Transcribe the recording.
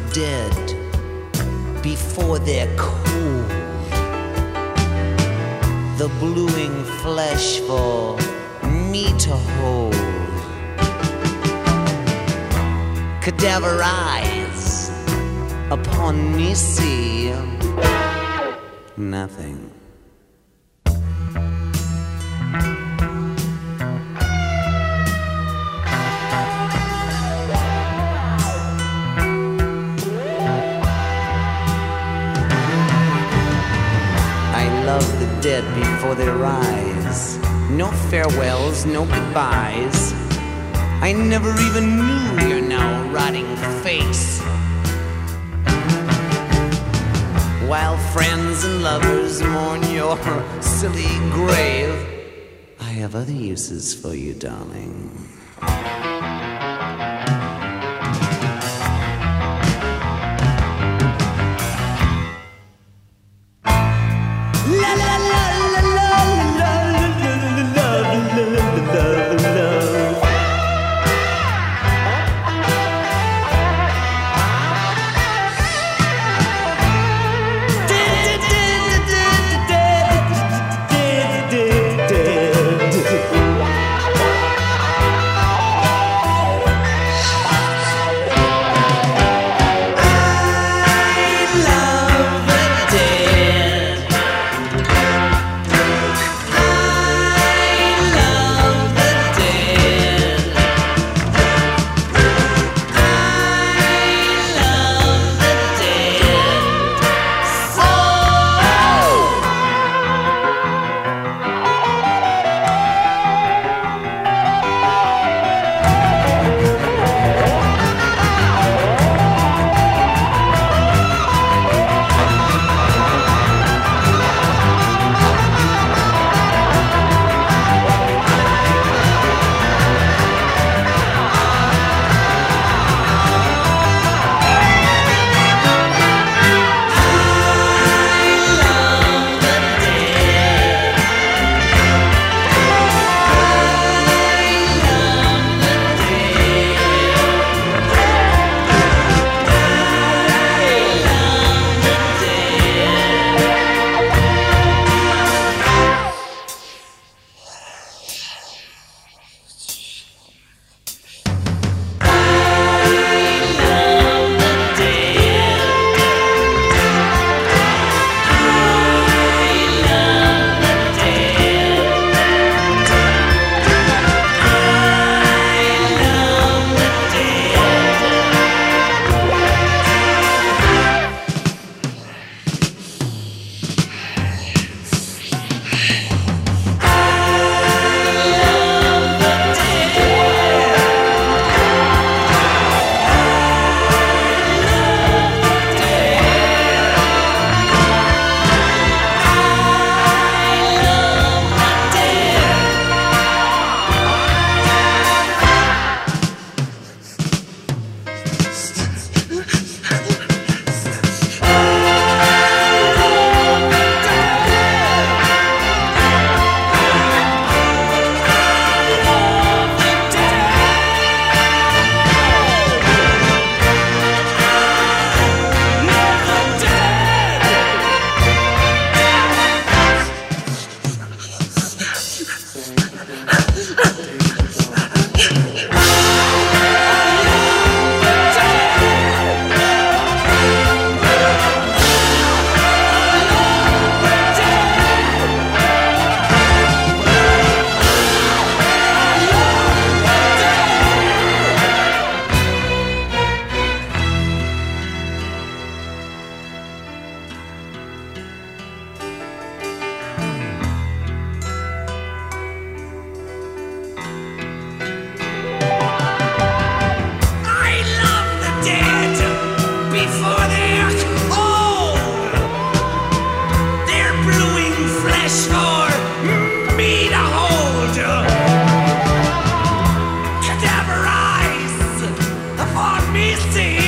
dead before they're cool. The bluing flesh for me to hold. Cadaver eyes upon me see nothing. Love the dead before they rise. No farewells, no goodbyes. I never even knew your now rotting face. While friends and lovers mourn your silly grave, I have other uses for you, darling. Me see